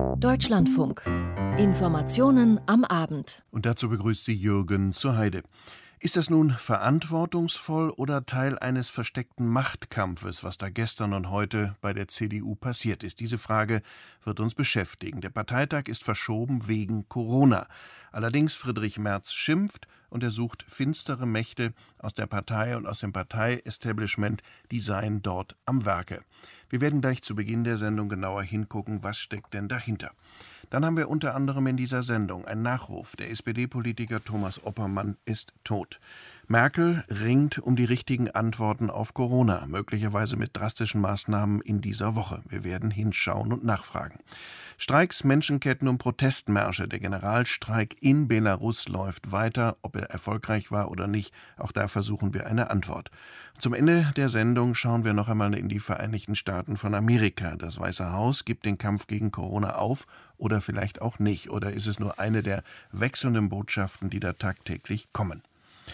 Deutschlandfunk. Informationen am Abend. Und dazu begrüßt sie Jürgen zur Heide. Ist das nun verantwortungsvoll oder Teil eines versteckten Machtkampfes, was da gestern und heute bei der CDU passiert ist? Diese Frage wird uns beschäftigen. Der Parteitag ist verschoben wegen Corona. Allerdings Friedrich Merz schimpft und er sucht finstere Mächte aus der Partei und aus dem Parteiestablishment, die seien dort am Werke. Wir werden gleich zu Beginn der Sendung genauer hingucken, was steckt denn dahinter. Dann haben wir unter anderem in dieser Sendung einen Nachruf. Der SPD-Politiker Thomas Oppermann ist tot. Merkel ringt um die richtigen Antworten auf Corona, möglicherweise mit drastischen Maßnahmen in dieser Woche. Wir werden hinschauen und nachfragen. Streiks, Menschenketten und Protestmärsche. Der Generalstreik in Belarus läuft weiter. Ob er erfolgreich war oder nicht, auch da versuchen wir eine Antwort. Zum Ende der Sendung schauen wir noch einmal in die Vereinigten Staaten von Amerika. Das Weiße Haus gibt den Kampf gegen Corona auf oder vielleicht auch nicht. Oder ist es nur eine der wechselnden Botschaften, die da tagtäglich kommen?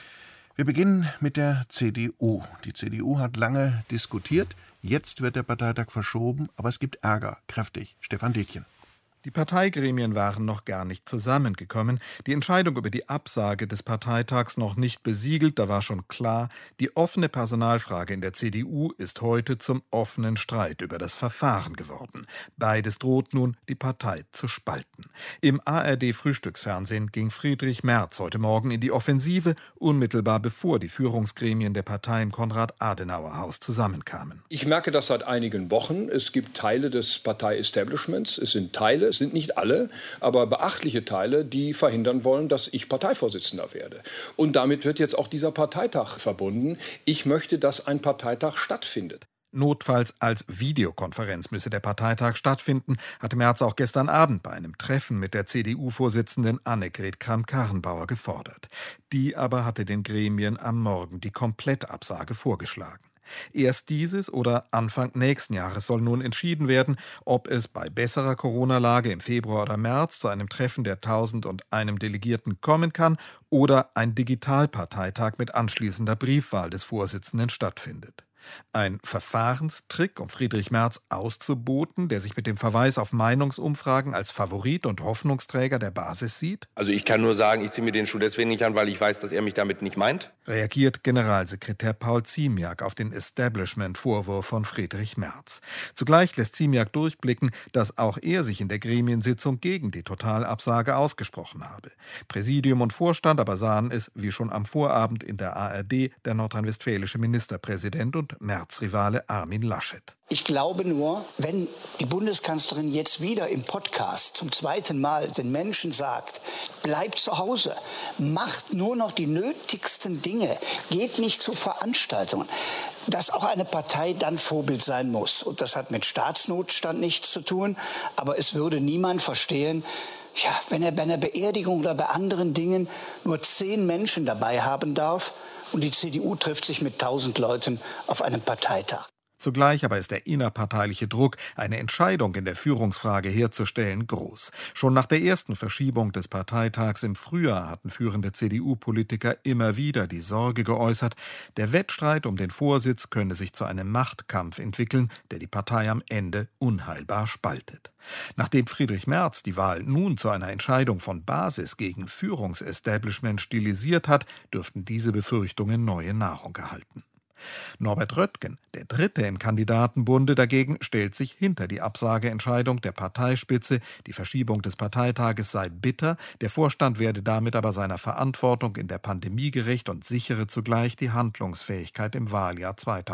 Wir beginnen mit der CDU. Die CDU hat lange diskutiert. Jetzt wird der Parteitag verschoben, aber es gibt Ärger, kräftig. Stefan Detjen. Die Parteigremien waren noch gar nicht zusammengekommen, die Entscheidung über die Absage des Parteitags noch nicht besiegelt, da war schon klar, die offene Personalfrage in der CDU ist heute zum offenen Streit über das Verfahren geworden. Beides droht nun, die Partei zu spalten. Im ARD-Frühstücksfernsehen ging Friedrich Merz heute Morgen in die Offensive, unmittelbar bevor die Führungsgremien der Partei im Konrad-Adenauer-Haus zusammenkamen. Ich merke das seit einigen Wochen. Es gibt Teile des Partei-Establishments, es sind Teile, es sind nicht alle, aber beachtliche Teile, die verhindern wollen, dass ich Parteivorsitzender werde. Und damit wird jetzt auch dieser Parteitag verbunden. Ich möchte, dass ein Parteitag stattfindet. Notfalls als Videokonferenz müsse der Parteitag stattfinden, hatte Merz auch gestern Abend bei einem Treffen mit der CDU-Vorsitzenden Annegret Kramp-Karrenbauer gefordert. Die aber hatte den Gremien am Morgen die Komplettabsage vorgeschlagen. Erst dieses oder Anfang nächsten Jahres soll nun entschieden werden, ob es bei besserer Corona-Lage im Februar oder März zu einem Treffen der 1001 Delegierten kommen kann oder ein Digitalparteitag mit anschließender Briefwahl des Vorsitzenden stattfindet. Ein Verfahrenstrick, um Friedrich Merz auszuboten, der sich mit dem Verweis auf Meinungsumfragen als Favorit und Hoffnungsträger der Basis sieht? Also ich kann nur sagen, ich ziehe mir den Schuh deswegen nicht an, weil ich weiß, dass er mich damit nicht meint. Reagiert Generalsekretär Paul Ziemiak auf den Establishment-Vorwurf von Friedrich Merz. Zugleich lässt Ziemiak durchblicken, dass auch er sich in der Gremiensitzung gegen die Totalabsage ausgesprochen habe. Präsidium und Vorstand aber sahen es, wie schon am Vorabend in der ARD, der nordrhein-westfälische Ministerpräsident und Merz-Rivale Armin Laschet. Ich glaube nur, wenn die Bundeskanzlerin jetzt wieder im Podcast zum zweiten Mal den Menschen sagt, bleibt zu Hause, macht nur noch die nötigsten Dinge, geht nicht zu Veranstaltungen, dass auch eine Partei dann Vorbild sein muss. Und das hat mit Staatsnotstand nichts zu tun, aber es würde niemand verstehen, ja, wenn er bei einer Beerdigung oder bei anderen Dingen nur 10 Menschen dabei haben darf und die CDU trifft sich mit 1000 Leuten auf einem Parteitag. Zugleich aber ist der innerparteiliche Druck, eine Entscheidung in der Führungsfrage herzustellen, groß. Schon nach der ersten Verschiebung des Parteitags im Frühjahr hatten führende CDU-Politiker immer wieder die Sorge geäußert, der Wettstreit um den Vorsitz könne sich zu einem Machtkampf entwickeln, der die Partei am Ende unheilbar spaltet. Nachdem Friedrich Merz die Wahl nun zu einer Entscheidung von Basis gegen Führungsestablishment stilisiert hat, dürften diese Befürchtungen neue Nahrung erhalten. Norbert Röttgen, der Dritte im Kandidatenbunde, dagegen stellt sich hinter die Absageentscheidung der Parteispitze. Die Verschiebung des Parteitages sei bitter, der Vorstand werde damit aber seiner Verantwortung in der Pandemie gerecht und sichere zugleich die Handlungsfähigkeit im Wahljahr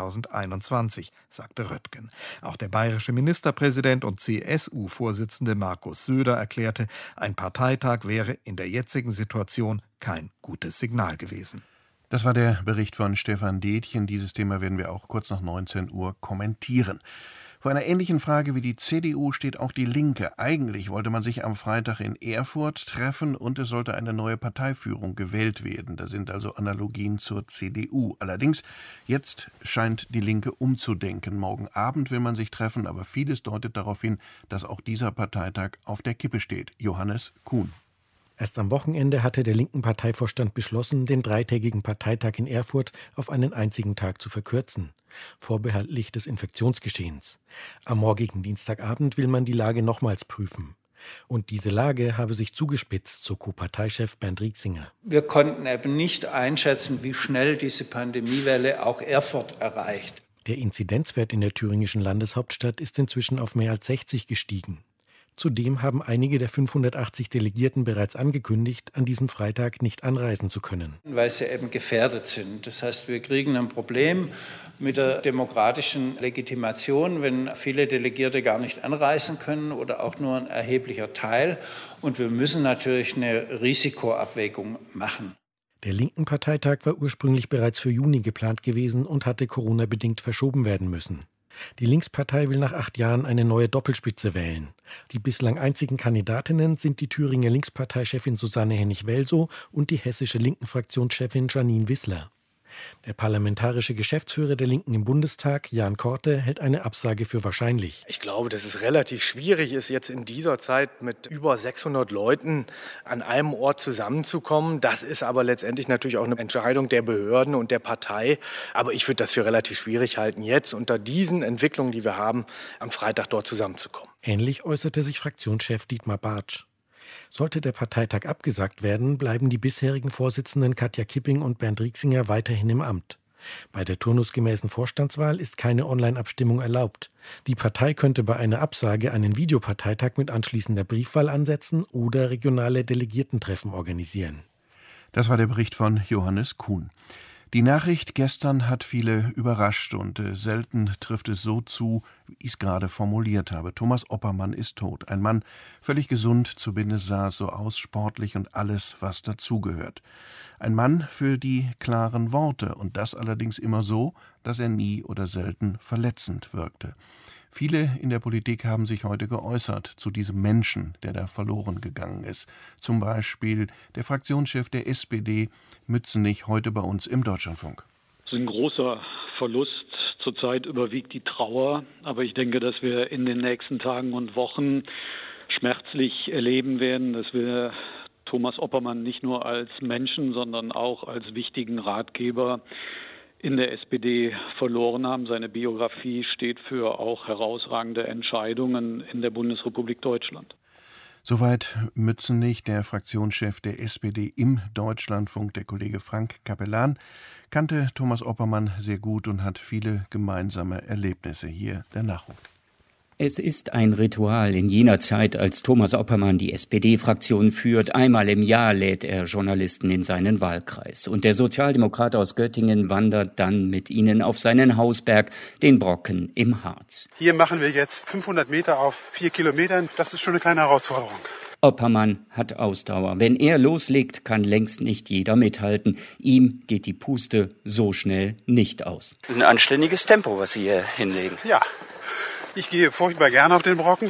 2021, sagte Röttgen. Auch der bayerische Ministerpräsident und CSU-Vorsitzende Markus Söder erklärte, ein Parteitag wäre in der jetzigen Situation kein gutes Signal gewesen. Das war der Bericht von Stefan Detjen. Dieses Thema werden wir auch kurz nach 19 Uhr kommentieren. Vor einer ähnlichen Frage wie die CDU steht auch die Linke. Eigentlich wollte man sich am Freitag in Erfurt treffen und es sollte eine neue Parteiführung gewählt werden. Da sind also Analogien zur CDU. Allerdings, jetzt scheint die Linke umzudenken. Morgen Abend will man sich treffen, aber vieles deutet darauf hin, dass auch dieser Parteitag auf der Kippe steht. Johannes Kuhn. Erst am Wochenende hatte der linken Parteivorstand beschlossen, den dreitägigen Parteitag in Erfurt auf einen einzigen Tag zu verkürzen, vorbehaltlich des Infektionsgeschehens. Am morgigen Dienstagabend will man die Lage nochmals prüfen. Und diese Lage habe sich zugespitzt, so Co-Parteichef Bernd Rieksinger. Wir konnten eben nicht einschätzen, wie schnell diese Pandemiewelle auch Erfurt erreicht. Der Inzidenzwert in der thüringischen Landeshauptstadt ist inzwischen auf mehr als 60 gestiegen. Zudem haben einige der 580 Delegierten bereits angekündigt, an diesem Freitag nicht anreisen zu können. Weil sie eben gefährdet sind. Das heißt, wir kriegen ein Problem mit der demokratischen Legitimation, wenn viele Delegierte gar nicht anreisen können oder auch nur ein erheblicher Teil. Und wir müssen natürlich eine Risikoabwägung machen. Der linken Parteitag war ursprünglich bereits für Juni geplant gewesen und hatte Corona-bedingt verschoben werden müssen. Die Linkspartei will nach 8 Jahren eine neue Doppelspitze wählen. Die bislang einzigen Kandidatinnen sind die Thüringer Linksparteichefin Susanne Hennig-Welsow und die hessische Linken-Fraktionschefin Janine Wissler. Der parlamentarische Geschäftsführer der Linken im Bundestag, Jan Korte, hält eine Absage für wahrscheinlich. Ich glaube, dass es relativ schwierig ist, jetzt in dieser Zeit mit über 600 Leuten an einem Ort zusammenzukommen. Das ist aber letztendlich natürlich auch eine Entscheidung der Behörden und der Partei. Aber ich würde das für relativ schwierig halten, jetzt unter diesen Entwicklungen, die wir haben, am Freitag dort zusammenzukommen. Ähnlich äußerte sich Fraktionschef Dietmar Bartsch. Sollte der Parteitag abgesagt werden, bleiben die bisherigen Vorsitzenden Katja Kipping und Bernd Rieksinger weiterhin im Amt. Bei der turnusgemäßen Vorstandswahl ist keine Online-Abstimmung erlaubt. Die Partei könnte bei einer Absage einen Videoparteitag mit anschließender Briefwahl ansetzen oder regionale Delegiertentreffen organisieren. Das war der Bericht von Johannes Kuhn. Die Nachricht gestern hat viele überrascht und selten trifft es so zu, wie ich es gerade formuliert habe. Thomas Oppermann ist tot. Ein Mann, völlig gesund, zumindest sah es so aus, sportlich und alles, was dazugehört. Ein Mann für die klaren Worte und das allerdings immer so, dass er nie oder selten verletzend wirkte. Viele in der Politik haben sich heute geäußert zu diesem Menschen, der da verloren gegangen ist. Zum Beispiel der Fraktionschef der SPD, Mützenich, heute bei uns im Deutschlandfunk. Es ist ein großer Verlust. Zurzeit überwiegt die Trauer. Aber ich denke, dass wir in den nächsten Tagen und Wochen schmerzlich erleben werden, dass wir Thomas Oppermann nicht nur als Menschen, sondern auch als wichtigen Ratgeber in der SPD verloren haben. Seine Biografie steht für auch herausragende Entscheidungen in der Bundesrepublik Deutschland. Soweit Mützenich, der Fraktionschef der SPD im Deutschlandfunk. Der Kollege Frank Capellan kannte Thomas Oppermann sehr gut und hat viele gemeinsame Erlebnisse. Hier der Nachruf. Es ist ein Ritual in jener Zeit, als Thomas Oppermann die SPD-Fraktion führt. Einmal im Jahr lädt er Journalisten in seinen Wahlkreis. Und der Sozialdemokrat aus Göttingen wandert dann mit ihnen auf seinen Hausberg, den Brocken im Harz. Hier machen wir jetzt 500 Meter auf 4 Kilometern. Das ist schon eine kleine Herausforderung. Oppermann hat Ausdauer. Wenn er loslegt, kann längst nicht jeder mithalten. Ihm geht die Puste so schnell nicht aus. Das ist ein anständiges Tempo, was Sie hier hinlegen. Ja. Ich gehe furchtbar gerne auf den Brocken,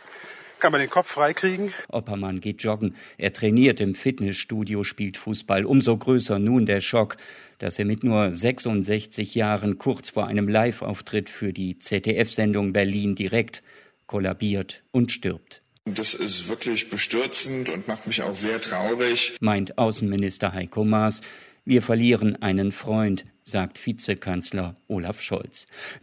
kann man den Kopf freikriegen. Oppermann geht joggen, er trainiert im Fitnessstudio, spielt Fußball. Umso größer nun der Schock, dass er mit nur 66 Jahren kurz vor einem Live-Auftritt für die ZDF-Sendung Berlin direkt kollabiert und stirbt. Das ist wirklich bestürzend und macht mich auch sehr traurig, meint Außenminister Heiko Maas. Wir verlieren einen Freund, sagt Vizekanzler Olaf Scholz.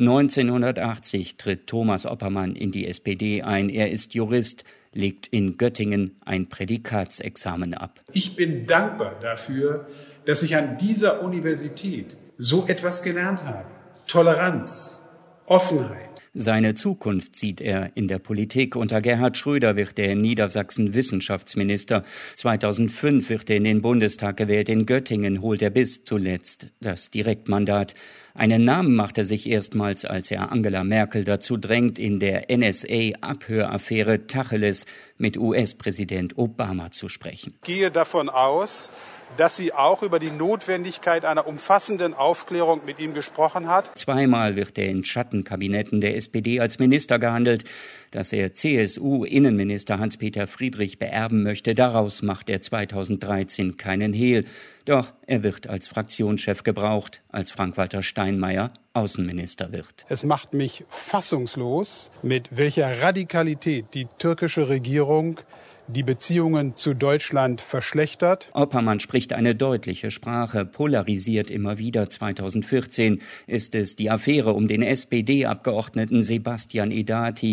1980 tritt Thomas Oppermann in die SPD ein. Er ist Jurist, legt in Göttingen ein Prädikatsexamen ab. Ich bin dankbar dafür, dass ich an dieser Universität so etwas gelernt habe. Toleranz, Offenheit. Seine Zukunft sieht er in der Politik. Unter Gerhard Schröder wird er in Niedersachsen Wissenschaftsminister. 2005 wird er in den Bundestag gewählt. In Göttingen holt er bis zuletzt das Direktmandat. Einen Namen macht er sich erstmals, als er Angela Merkel dazu drängt, in der NSA-Abhöraffäre Tacheles mit US-Präsident Obama zu sprechen. Ich gehe davon aus, dass sie auch über die Notwendigkeit einer umfassenden Aufklärung mit ihm gesprochen hat. Zweimal wird er in Schattenkabinetten der SPD als Minister gehandelt. Dass er CSU-Innenminister Hans-Peter Friedrich beerben möchte, daraus macht er 2013 keinen Hehl. Doch er wird als Fraktionschef gebraucht, als Frank-Walter Steinmeier Außenminister wird. Es macht mich fassungslos, mit welcher Radikalität die türkische Regierung die Beziehungen zu Deutschland verschlechtert. Oppermann spricht eine deutliche Sprache, polarisiert immer wieder. 2014 ist es die Affäre um den SPD-Abgeordneten Sebastian Edati.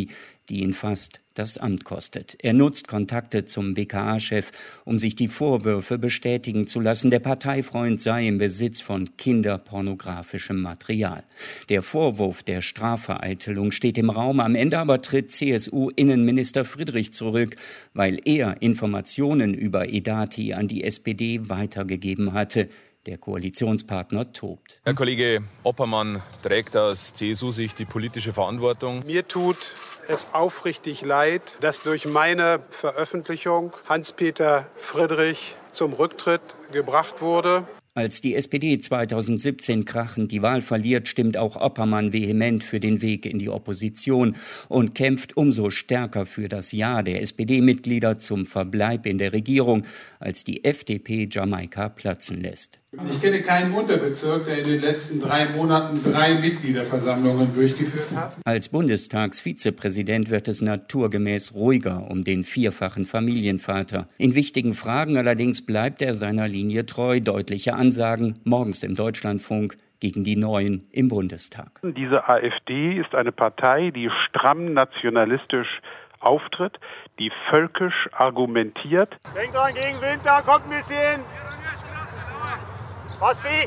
die ihn fast das Amt kostet. Er nutzt Kontakte zum BKA-Chef, um sich die Vorwürfe bestätigen zu lassen, der Parteifreund sei im Besitz von kinderpornografischem Material. Der Vorwurf der Strafvereitelung steht im Raum, am Ende aber tritt CSU-Innenminister Friedrich zurück, weil er Informationen über Edati an die SPD weitergegeben hatte. Der Koalitionspartner tobt. Herr Kollege Oppermann trägt aus CSU-Sicht die politische Verantwortung. Mir tut es aufrichtig leid, dass durch meine Veröffentlichung Hans-Peter Friedrich zum Rücktritt gebracht wurde. Als die SPD 2017 krachend die Wahl verliert, stimmt auch Oppermann vehement für den Weg in die Opposition und kämpft umso stärker für das Ja der SPD-Mitglieder zum Verbleib in der Regierung, als die FDP Jamaika platzen lässt. Ich kenne keinen Unterbezirk, der in den letzten 3 Monaten 3 Mitgliederversammlungen durchgeführt hat. Als Bundestagsvizepräsident wird es naturgemäß ruhiger um den 4-fachen Familienvater. In wichtigen Fragen allerdings bleibt er seiner Linie treu. Deutliche Ansagen morgens im Deutschlandfunk gegen die Neuen im Bundestag. Diese AfD ist eine Partei, die stramm nationalistisch auftritt, die völkisch argumentiert. Denkt dran, gegen Winter kommt ein bisschen. Basti!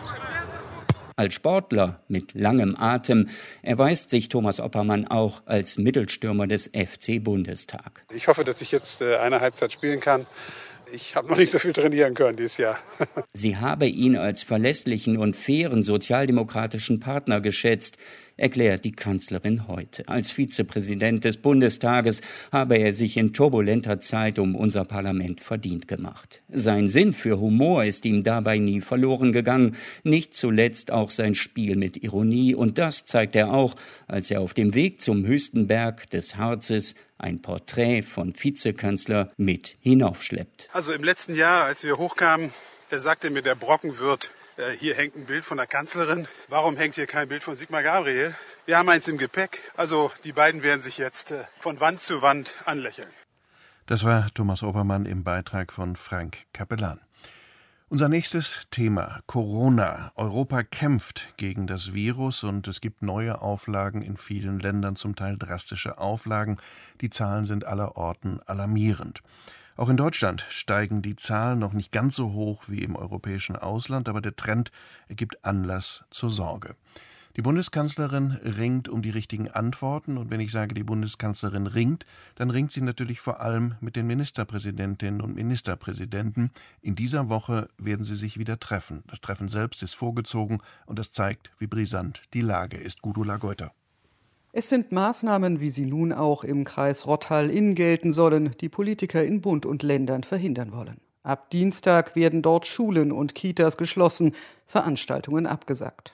Als Sportler mit langem Atem erweist sich Thomas Oppermann auch als Mittelstürmer des FC Bundestag. Ich hoffe, dass ich jetzt eine Halbzeit spielen kann. Ich habe noch nicht so viel trainieren können dieses Jahr. Sie habe ihn als verlässlichen und fairen sozialdemokratischen Partner geschätzt, erklärt die Kanzlerin heute. Als Vizepräsident des Bundestages habe er sich in turbulenter Zeit um unser Parlament verdient gemacht. Sein Sinn für Humor ist ihm dabei nie verloren gegangen, nicht zuletzt auch sein Spiel mit Ironie. Und das zeigt er auch, als er auf dem Weg zum höchsten Berg des Harzes ein Porträt von Vizekanzler mit hinaufschleppt. Also im letzten Jahr, als wir hochkamen, sagte mir der Brockenwirt, hier hängt ein Bild von der Kanzlerin. Warum hängt hier kein Bild von Sigmar Gabriel? Wir haben eins im Gepäck. Also die beiden werden sich jetzt von Wand zu Wand anlächeln. Das war Thomas Oppermann im Beitrag von Frank Capellan. Unser nächstes Thema: Corona. Europa kämpft gegen das Virus und es gibt neue Auflagen in vielen Ländern, zum Teil drastische Auflagen. Die Zahlen sind allerorten alarmierend. Auch in Deutschland steigen die Zahlen noch nicht ganz so hoch wie im europäischen Ausland, aber der Trend ergibt Anlass zur Sorge. Die Bundeskanzlerin ringt um die richtigen Antworten, und wenn ich sage, die Bundeskanzlerin ringt, dann ringt sie natürlich vor allem mit den Ministerpräsidentinnen und Ministerpräsidenten. In dieser Woche werden sie sich wieder treffen. Das Treffen selbst ist vorgezogen und das zeigt, wie brisant die Lage ist. Gudula Geuter. Es sind Maßnahmen, wie sie nun auch im Kreis Rottal-Inn gelten sollen, die Politiker in Bund und Ländern verhindern wollen. Ab Dienstag werden dort Schulen und Kitas geschlossen, Veranstaltungen abgesagt.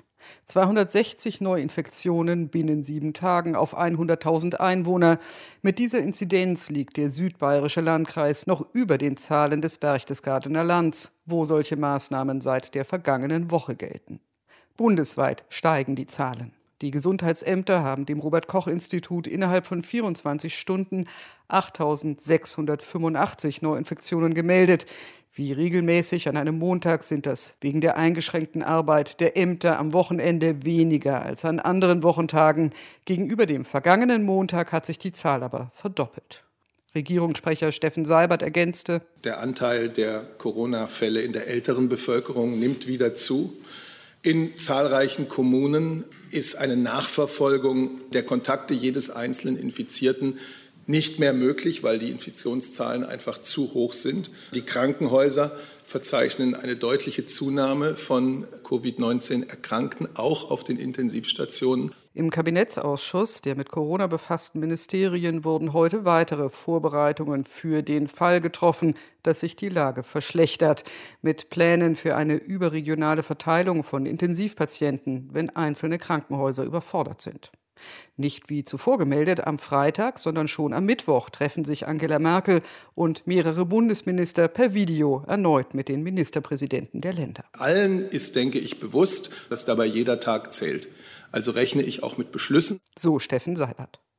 260 Neuinfektionen binnen 7 Tagen auf 100.000 Einwohner. Mit dieser Inzidenz liegt der südbayerische Landkreis noch über den Zahlen des Berchtesgadener Lands, wo solche Maßnahmen seit der vergangenen Woche gelten. Bundesweit steigen die Zahlen. Die Gesundheitsämter haben dem Robert-Koch-Institut innerhalb von 24 Stunden 8.685 Neuinfektionen gemeldet. Wie regelmäßig an einem Montag sind das wegen der eingeschränkten Arbeit der Ämter am Wochenende weniger als an anderen Wochentagen. Gegenüber dem vergangenen Montag hat sich die Zahl aber verdoppelt. Regierungssprecher Steffen Seibert ergänzte: Der Anteil der Corona-Fälle in der älteren Bevölkerung nimmt wieder zu. In zahlreichen Kommunen ist eine Nachverfolgung der Kontakte jedes einzelnen Infizierten nicht mehr möglich, weil die Infektionszahlen einfach zu hoch sind. Die Krankenhäuser verzeichnen eine deutliche Zunahme von Covid-19-Erkrankten, auch auf den Intensivstationen. Im Kabinettsausschuss der mit Corona befassten Ministerien wurden heute weitere Vorbereitungen für den Fall getroffen, dass sich die Lage verschlechtert, mit Plänen für eine überregionale Verteilung von Intensivpatienten, wenn einzelne Krankenhäuser überfordert sind. Nicht wie zuvor gemeldet am Freitag, sondern schon am Mittwoch treffen sich Angela Merkel und mehrere Bundesminister per Video erneut mit den Ministerpräsidenten der Länder. Allen ist, denke ich, bewusst, dass dabei jeder Tag zählt. Also rechne ich auch mit Beschlüssen. So Steffen Seibert.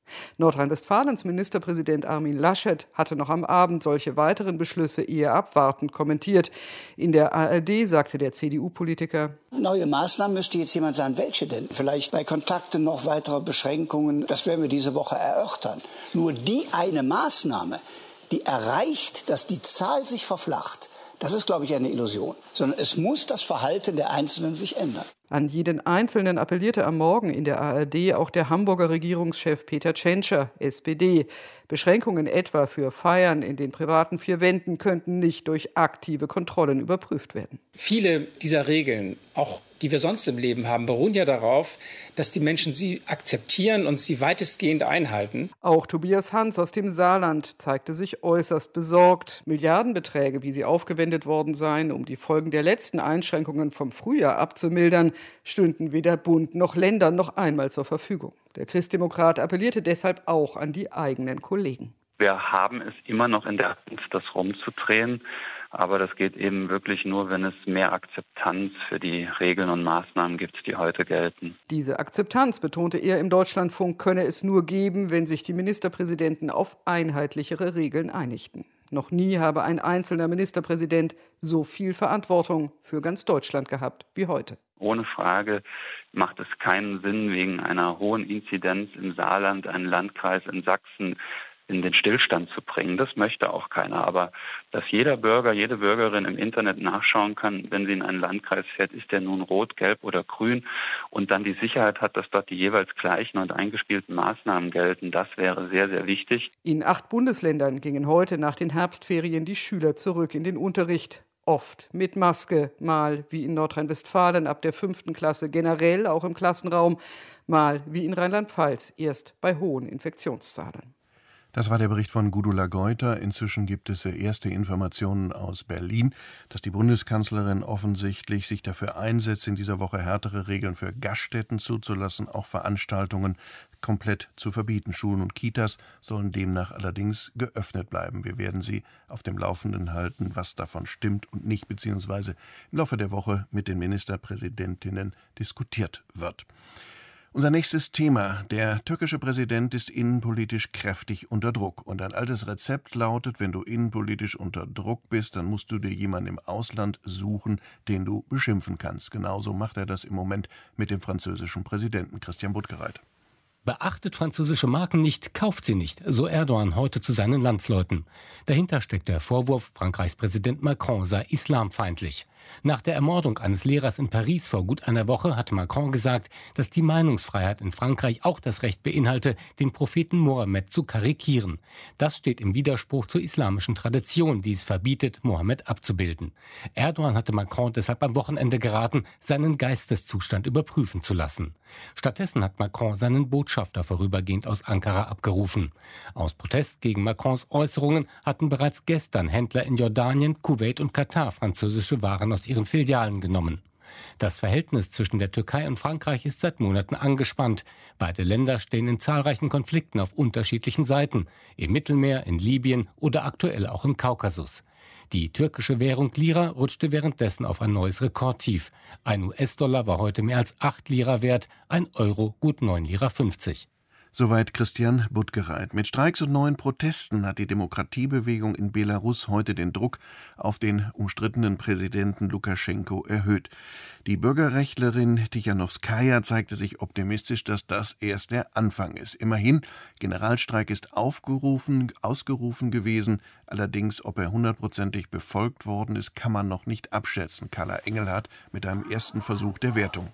Nordrhein-Westfalens Ministerpräsident Armin Laschet hatte noch am Abend solche weiteren Beschlüsse eher abwartend kommentiert. In der ARD sagte der CDU-Politiker: Neue Maßnahmen müsste jetzt jemand sagen, welche denn? Vielleicht bei Kontakten noch weitere Beschränkungen. Das werden wir diese Woche erörtern. Nur die eine Maßnahme, die erreicht, dass die Zahl sich verflacht, das ist, glaube ich, eine Illusion. Sondern es muss das Verhalten der Einzelnen sich ändern. An jeden Einzelnen appellierte am Morgen in der ARD auch der Hamburger Regierungschef Peter Tschentscher, SPD. Beschränkungen etwa für Feiern in den privaten vier Wänden könnten nicht durch aktive Kontrollen überprüft werden. Viele dieser Regeln, auch die wir sonst im Leben haben, beruhen ja darauf, dass die Menschen sie akzeptieren und sie weitestgehend einhalten. Auch Tobias Hans aus dem Saarland zeigte sich äußerst besorgt. Milliardenbeträge, wie sie aufgewendet worden seien, um die Folgen der letzten Einschränkungen vom Frühjahr abzumildern, stünden weder Bund noch Ländern noch einmal zur Verfügung. Der Christdemokrat appellierte deshalb auch an die eigenen Kollegen. Wir haben es immer noch in der Hand, das rumzudrehen. Aber das geht eben wirklich nur, wenn es mehr Akzeptanz für die Regeln und Maßnahmen gibt, die heute gelten. Diese Akzeptanz, betonte er im Deutschlandfunk, könne es nur geben, wenn sich die Ministerpräsidenten auf einheitlichere Regeln einigten. Noch nie habe ein einzelner Ministerpräsident so viel Verantwortung für ganz Deutschland gehabt wie heute. Ohne Frage macht es keinen Sinn, wegen einer hohen Inzidenz im Saarland einen Landkreis in Sachsen in den Stillstand zu bringen. Das möchte auch keiner. Aber dass jeder Bürger, jede Bürgerin im Internet nachschauen kann, wenn sie in einen Landkreis fährt, ist der nun rot, gelb oder grün, und dann die Sicherheit hat, dass dort die jeweils gleichen und eingespielten Maßnahmen gelten, das wäre sehr, sehr wichtig. In 8 Bundesländern gingen heute nach den Herbstferien die Schüler zurück in den Unterricht. Oft mit Maske, mal wie in Nordrhein-Westfalen ab der 5. Klasse generell auch im Klassenraum, mal wie in Rheinland-Pfalz erst bei hohen Infektionszahlen. Das war der Bericht von Gudula Geuter. Inzwischen gibt es erste Informationen aus Berlin, dass die Bundeskanzlerin offensichtlich sich dafür einsetzt, in dieser Woche härtere Regeln für Gaststätten zuzulassen, auch Veranstaltungen komplett zu verbieten. Schulen und Kitas sollen demnach allerdings geöffnet bleiben. Wir werden Sie auf dem Laufenden halten, was davon stimmt und nicht, beziehungsweise im Laufe der Woche mit den Ministerpräsidentinnen diskutiert wird. Unser nächstes Thema. Der türkische Präsident ist innenpolitisch kräftig unter Druck. Und ein altes Rezept lautet, wenn du innenpolitisch unter Druck bist, dann musst du dir jemanden im Ausland suchen, den du beschimpfen kannst. Genauso macht er das im Moment mit dem französischen Präsidenten Christian Buttgereit. Beachtet französische Marken nicht, kauft sie nicht, so Erdogan heute zu seinen Landsleuten. Dahinter steckt der Vorwurf, Frankreichs Präsident Macron sei islamfeindlich. Nach der Ermordung eines Lehrers in Paris vor gut einer Woche hat Macron gesagt, dass die Meinungsfreiheit in Frankreich auch das Recht beinhalte, den Propheten Mohammed zu karikieren. Das steht im Widerspruch zur islamischen Tradition, die es verbietet, Mohammed abzubilden. Erdogan hatte Macron deshalb am Wochenende geraten, seinen Geisteszustand überprüfen zu lassen. Stattdessen hat Macron seinen Botschafter vorübergehend aus Ankara abgerufen. Aus Protest gegen Macrons Äußerungen hatten bereits gestern Händler in Jordanien, Kuwait und Katar französische Waren aus ihren Filialen genommen. Das Verhältnis zwischen der Türkei und Frankreich ist seit Monaten angespannt. Beide Länder stehen in zahlreichen Konflikten auf unterschiedlichen Seiten, im Mittelmeer, in Libyen oder aktuell auch im Kaukasus. Die türkische Währung Lira rutschte währenddessen auf ein neues Rekordtief. Ein US-Dollar war heute mehr als 8 Lira wert, ein Euro gut 9,50 Lira. Soweit Christian Buttgereit. Mit Streiks und neuen Protesten hat die Demokratiebewegung in Belarus heute den Druck auf den umstrittenen Präsidenten Lukaschenko erhöht. Die Bürgerrechtlerin Tichanowskaja zeigte sich optimistisch, dass das erst der Anfang ist. Immerhin, Generalstreik ist ausgerufen gewesen. Allerdings, ob er 100%ig befolgt worden ist, kann man noch nicht abschätzen. Carla Engelhardt mit einem ersten Versuch der Wertung.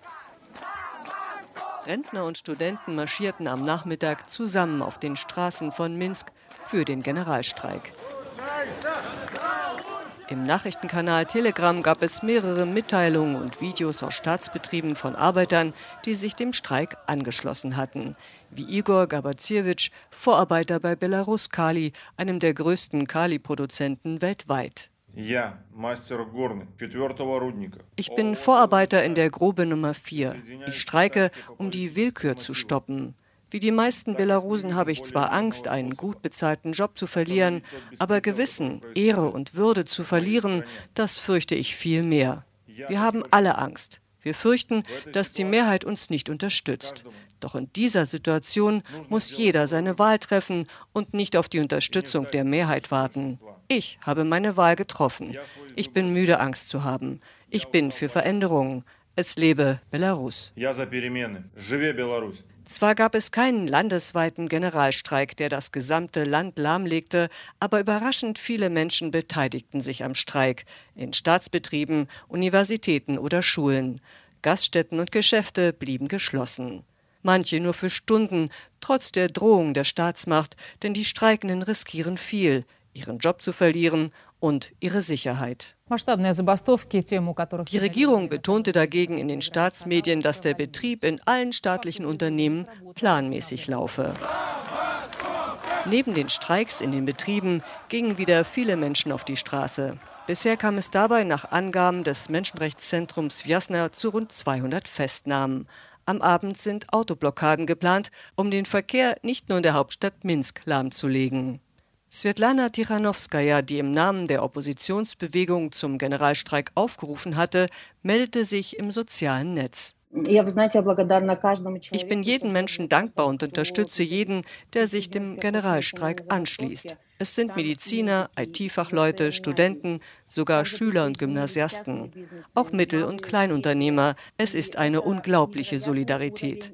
Rentner und Studenten marschierten am Nachmittag zusammen auf den Straßen von Minsk für den Generalstreik. Im Nachrichtenkanal Telegram gab es mehrere Mitteilungen und Videos aus Staatsbetrieben von Arbeitern, die sich dem Streik angeschlossen hatten. Wie Igor Gabaziewicz, Vorarbeiter bei Belarus Kali, einem der größten Kali-Produzenten weltweit. Ich bin Vorarbeiter in der Grube Nummer 4. Ich streike, um die Willkür zu stoppen. Wie die meisten Belarusen habe ich zwar Angst, einen gut bezahlten Job zu verlieren, aber Gewissen, Ehre und Würde zu verlieren, das fürchte ich viel mehr. Wir haben alle Angst. Wir fürchten, dass die Mehrheit uns nicht unterstützt. Doch in dieser Situation muss jeder seine Wahl treffen und nicht auf die Unterstützung der Mehrheit warten. Ich habe meine Wahl getroffen. Ich bin müde, Angst zu haben. Ich bin für Veränderungen. Es lebe Belarus. Zwar gab es keinen landesweiten Generalstreik, der das gesamte Land lahmlegte, aber überraschend viele Menschen beteiligten sich am Streik. In Staatsbetrieben, Universitäten oder Schulen. Gaststätten und Geschäfte blieben geschlossen. Manche nur für Stunden, trotz der Drohung der Staatsmacht, denn die Streikenden riskieren viel, ihren Job zu verlieren und ihre Sicherheit. Die Regierung betonte dagegen in den Staatsmedien, dass der Betrieb in allen staatlichen Unternehmen planmäßig laufe. Neben den Streiks in den Betrieben gingen wieder viele Menschen auf die Straße. Bisher kam es dabei nach Angaben des Menschenrechtszentrums Vjasna zu rund 200 Festnahmen. Am Abend sind Autoblockaden geplant, um den Verkehr nicht nur in der Hauptstadt Minsk lahmzulegen. Svetlana Tichanowskaja, die im Namen der Oppositionsbewegung zum Generalstreik aufgerufen hatte, meldete sich im sozialen Netz. Ich bin jedem Menschen dankbar und unterstütze jeden, der sich dem Generalstreik anschließt. Es sind Mediziner, IT-Fachleute, Studenten, sogar Schüler und Gymnasiasten, auch Mittel- und Kleinunternehmer. Es ist eine unglaubliche Solidarität.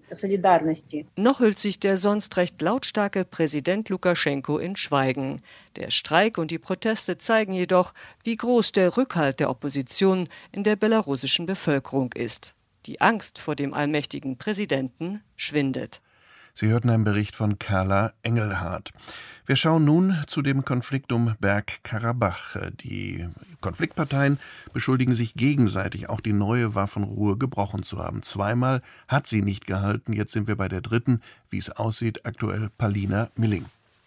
Noch hüllt sich der sonst recht lautstarke Präsident Lukaschenko in Schweigen. Der Streik und die Proteste zeigen jedoch, wie groß der Rückhalt der Opposition in der belarussischen Bevölkerung ist. Die Angst vor dem allmächtigen Präsidenten schwindet. Sie hörten einen Bericht von Carla Engelhardt. Wir schauen nun zu dem Konflikt um Bergkarabach. Die Konfliktparteien beschuldigen sich gegenseitig, auch die neue Waffenruhe gebrochen zu haben. Zweimal hat sie nicht gehalten, jetzt sind wir bei der dritten. Wie es aussieht, aktuell Palina Milling.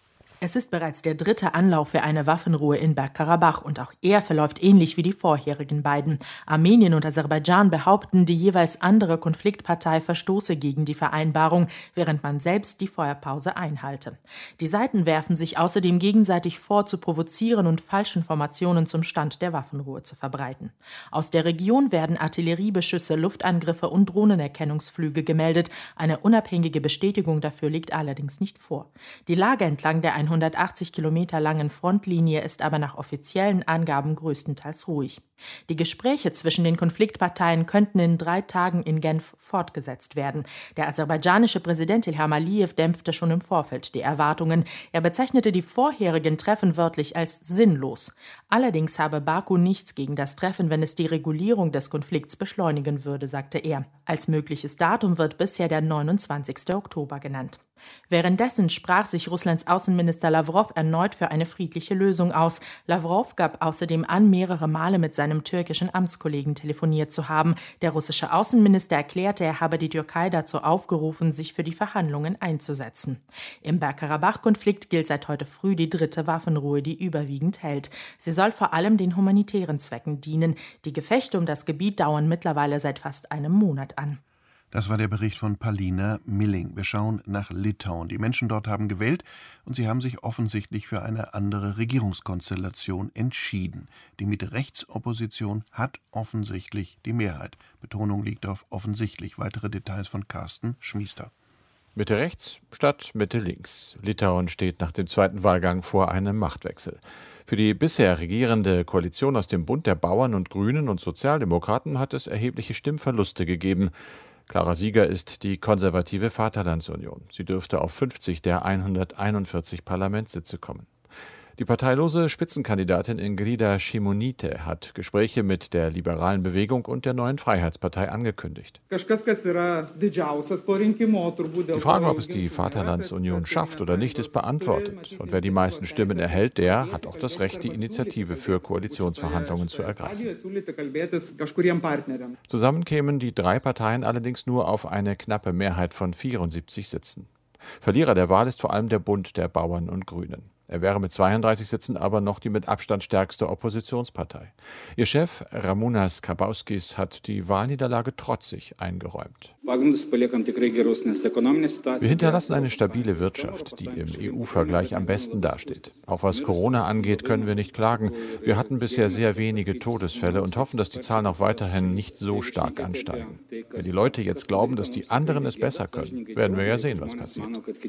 Es ist bereits der dritte Anlauf für eine Waffenruhe in Bergkarabach und auch er verläuft ähnlich wie die vorherigen beiden. Armenien und Aserbaidschan behaupten, die jeweils andere Konfliktpartei verstoße gegen die Vereinbarung, während man selbst die Feuerpause einhalte. Die Seiten werfen sich außerdem gegenseitig vor, zu provozieren und Falschinformationen zum Stand der Waffenruhe zu verbreiten. Aus der Region werden Artilleriebeschüsse, Luftangriffe und Drohnenerkennungsflüge gemeldet. Eine unabhängige Bestätigung dafür liegt allerdings nicht vor. Die Lage entlang der 180 Kilometer langen Frontlinie ist aber nach offiziellen Angaben größtenteils ruhig. Die Gespräche zwischen den Konfliktparteien könnten in 3 Tagen in Genf fortgesetzt werden. Der aserbaidschanische Präsident Ilham Aliyev dämpfte schon im Vorfeld die Erwartungen. Er bezeichnete die vorherigen Treffen wörtlich als sinnlos. Allerdings habe Baku nichts gegen das Treffen, wenn es die Regulierung des Konflikts beschleunigen würde, sagte er. Als mögliches Datum wird bisher der 29. Oktober genannt. Währenddessen sprach sich Russlands Außenminister Lavrov erneut für eine friedliche Lösung aus. Lavrov gab außerdem an, mehrere Male mit seinem türkischen Amtskollegen telefoniert zu haben. Der russische Außenminister erklärte, er habe die Türkei dazu aufgerufen, sich für die Verhandlungen einzusetzen. Im Bergkarabach-Konflikt gilt seit heute früh die dritte Waffenruhe, die überwiegend hält. Sie soll vor allem den humanitären Zwecken dienen. Die Gefechte um das Gebiet dauern mittlerweile seit fast einem Monat an. Das war der Bericht von Palina Milling. Wir schauen nach Litauen. Die Menschen dort haben gewählt und sie haben sich offensichtlich für eine andere Regierungskonstellation entschieden. Die Mitte-Rechts-Opposition hat offensichtlich die Mehrheit. Betonung liegt auf offensichtlich. Weitere Details von Carsten Schmiester. Mitte rechts statt Mitte links. Litauen steht nach dem zweiten Wahlgang vor einem Machtwechsel. Für die bisher regierende Koalition aus dem Bund der Bauern und Grünen und Sozialdemokraten hat es erhebliche Stimmverluste gegeben. Klarer Sieger ist die konservative Vaterlandsunion. Sie dürfte auf 50 der 141 Parlamentssitze kommen. Die parteilose Spitzenkandidatin Ingrida Šimunytė hat Gespräche mit der liberalen Bewegung und der neuen Freiheitspartei angekündigt. Die Frage, ob es die Vaterlandsunion schafft oder nicht, ist beantwortet. Und wer die meisten Stimmen erhält, der hat auch das Recht, die Initiative für Koalitionsverhandlungen zu ergreifen. Zusammen kämen die 3 Parteien allerdings nur auf eine knappe Mehrheit von 74 Sitzen. Verlierer der Wahl ist vor allem der Bund der Bauern und Grünen. Er wäre mit 32 Sitzen aber noch die mit Abstand stärkste Oppositionspartei. Ihr Chef, Ramūnas Karbauskis, hat die Wahlniederlage trotzig eingeräumt. Wir hinterlassen eine stabile Wirtschaft, die im EU-Vergleich am besten dasteht. Auch was Corona angeht, können wir nicht klagen. Wir hatten bisher sehr wenige Todesfälle und hoffen, dass die Zahlen auch weiterhin nicht so stark ansteigen. Wenn die Leute jetzt glauben, dass die anderen es besser können, werden wir ja sehen, was passiert.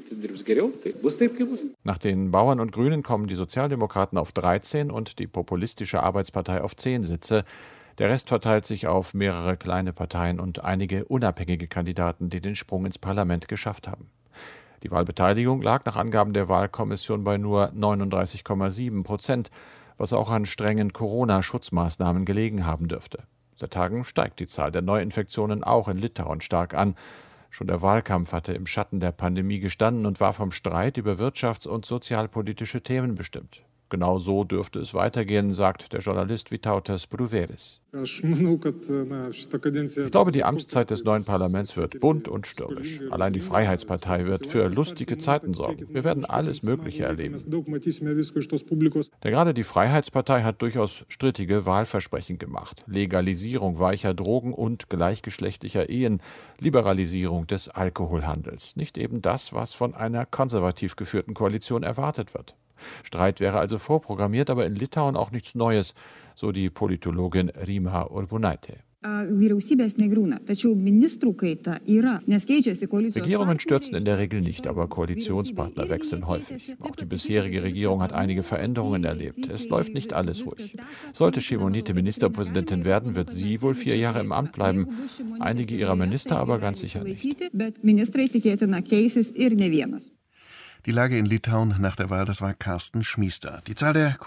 Nach den Bauern und Grünen kommen die Sozialdemokraten auf 13 und die Populistische Arbeitspartei auf 10 Sitze. Der Rest verteilt sich auf mehrere kleine Parteien und einige unabhängige Kandidaten, die den Sprung ins Parlament geschafft haben. Die Wahlbeteiligung lag nach Angaben der Wahlkommission bei nur 39,7%, was auch an strengen Corona-Schutzmaßnahmen gelegen haben dürfte. Seit Tagen steigt die Zahl der Neuinfektionen auch in Litauen stark an. Schon der Wahlkampf hatte im Schatten der Pandemie gestanden und war vom Streit über wirtschafts- und sozialpolitische Themen bestimmt. Genau so dürfte es weitergehen, sagt der Journalist Vytautas Bruveris. Ich glaube, die Amtszeit des neuen Parlaments wird bunt und stürmisch. Allein die Freiheitspartei wird für lustige Zeiten sorgen. Wir werden alles Mögliche erleben. Denn gerade die Freiheitspartei hat durchaus strittige Wahlversprechen gemacht. Legalisierung weicher Drogen und gleichgeschlechtlicher Ehen, Liberalisierung des Alkoholhandels. Nicht eben das, was von einer konservativ geführten Koalition erwartet wird. Streit wäre also vorprogrammiert, aber in Litauen auch nichts Neues, so die Politologin Rima Urbonaitė. Regierungen stürzen in der Regel nicht, aber Koalitionspartner wechseln häufig. Auch die bisherige Regierung hat einige Veränderungen erlebt. Es läuft nicht alles ruhig. Sollte Simonite Ministerpräsidentin werden, wird sie wohl 4 Jahre im Amt bleiben. Einige ihrer Minister aber ganz sicher nicht. Die Lage in Litauen nach der Wahl, das war Carsten Schmiester. Die Zahl der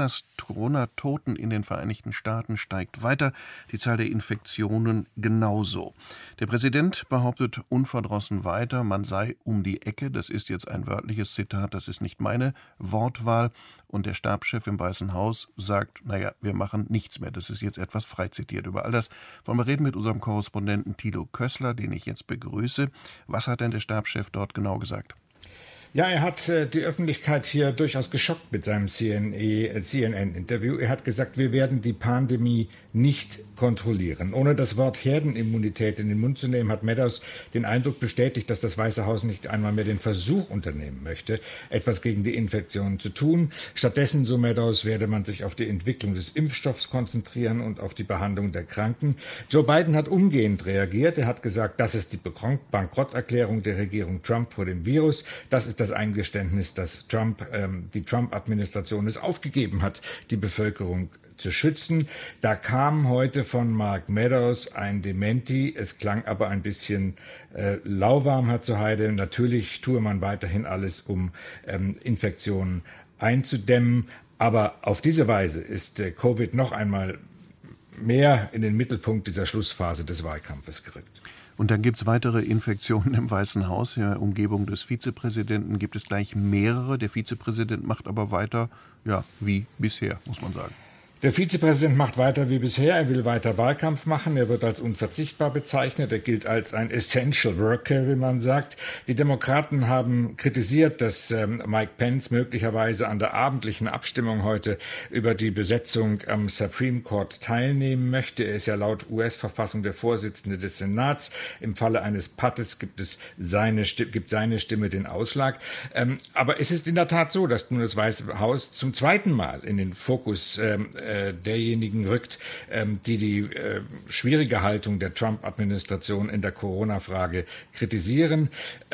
Corona-Toten in den Vereinigten Staaten steigt weiter, die Zahl der Infektionen genauso. Der Präsident behauptet unverdrossen weiter, man sei um die Ecke. Das ist jetzt ein wörtliches Zitat, das ist nicht meine Wortwahl. Und der Stabschef im Weißen Haus sagt, wir machen nichts mehr. Das ist jetzt etwas frei zitiert. Über all das wollen wir reden mit unserem Korrespondenten Thilo Kössler, den ich jetzt begrüße. Was hat denn der Stabschef dort genau gesagt? Ja, er hat die Öffentlichkeit hier durchaus geschockt mit seinem CNN-Interview. Er hat gesagt, wir werden die Pandemie nicht kontrollieren. Ohne das Wort Herdenimmunität in den Mund zu nehmen, hat Meadows den Eindruck bestätigt, dass das Weiße Haus nicht einmal mehr den Versuch unternehmen möchte, etwas gegen die Infektion zu tun. Stattdessen, so Meadows, werde man sich auf die Entwicklung des Impfstoffs konzentrieren und auf die Behandlung der Kranken. Joe Biden hat umgehend reagiert. Er hat gesagt, das ist die Bankrotterklärung der Regierung Trump vor dem Virus. Das ist das Eingeständnis, dass die Trump-Administration es aufgegeben hat, die Bevölkerung zu schützen. Da kam heute von Mark Meadows ein Dementi. Es klang aber ein bisschen lauwarm, Herr Zuheide. Natürlich tue man weiterhin alles, um Infektionen einzudämmen. Aber auf diese Weise ist Covid noch einmal mehr in den Mittelpunkt dieser Schlussphase des Wahlkampfes gerückt. Und dann gibt es weitere Infektionen im Weißen Haus. In der Umgebung des Vizepräsidenten gibt es gleich mehrere. Der Vizepräsident macht aber weiter, wie bisher, muss man sagen. Der Vizepräsident macht weiter wie bisher. Er will weiter Wahlkampf machen. Er wird als unverzichtbar bezeichnet. Er gilt als ein Essential Worker, wie man sagt. Die Demokraten haben kritisiert, dass Mike Pence möglicherweise an der abendlichen Abstimmung heute über die Besetzung am Supreme Court teilnehmen möchte. Er ist ja laut US-Verfassung der Vorsitzende des Senats. Im Falle eines Pattes gibt seine Stimme den Ausschlag. Aber es ist in der Tat so, dass nun das Weiße Haus zum zweiten Mal in den Fokus derjenigen rückt, die schwierige Haltung der Trump-Administration in der Corona-Frage kritisieren.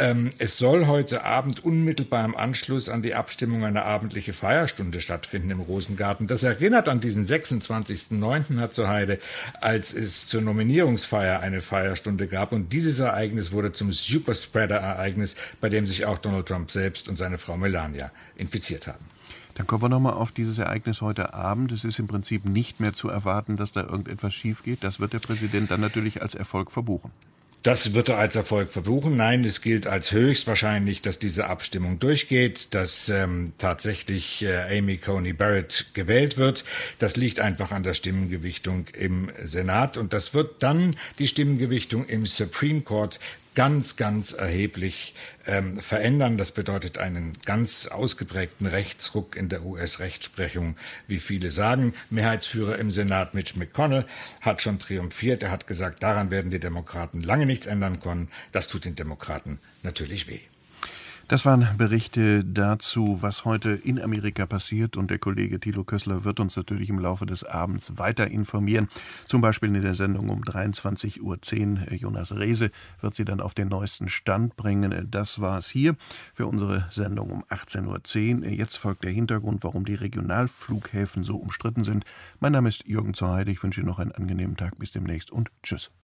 Es soll heute Abend unmittelbar im Anschluss an die Abstimmung eine abendliche Feierstunde stattfinden im Rosengarten. Das erinnert an diesen 26.09., Herr Zuheide, als es zur Nominierungsfeier eine Feierstunde gab. Und dieses Ereignis wurde zum Superspreader-Ereignis, bei dem sich auch Donald Trump selbst und seine Frau Melania infiziert haben. Dann kommen wir nochmal auf dieses Ereignis heute Abend. Es ist im Prinzip nicht mehr zu erwarten, dass da irgendetwas schief geht. Das wird der Präsident dann natürlich als Erfolg verbuchen. Das wird er als Erfolg verbuchen. Nein, es gilt als höchstwahrscheinlich, dass diese Abstimmung durchgeht, dass tatsächlich Amy Coney Barrett gewählt wird. Das liegt einfach an der Stimmengewichtung im Senat. Und das wird dann die Stimmengewichtung im Supreme Court ganz, ganz erheblich verändern. Das bedeutet einen ganz ausgeprägten Rechtsruck in der US-Rechtsprechung, wie viele sagen. Mehrheitsführer im Senat Mitch McConnell hat schon triumphiert. Er hat gesagt, daran werden die Demokraten lange nichts ändern können. Das tut den Demokraten natürlich weh. Das waren Berichte dazu, was heute in Amerika passiert. Und der Kollege Thilo Kössler wird uns natürlich im Laufe des Abends weiter informieren. Zum Beispiel in der Sendung um 23:10 Uhr. Jonas Rehse wird Sie dann auf den neuesten Stand bringen. Das war es hier für unsere Sendung um 18:10 Uhr. Jetzt folgt der Hintergrund, warum die Regionalflughäfen so umstritten sind. Mein Name ist Jürgen Zoheide. Ich wünsche Ihnen noch einen angenehmen Tag. Bis demnächst und tschüss.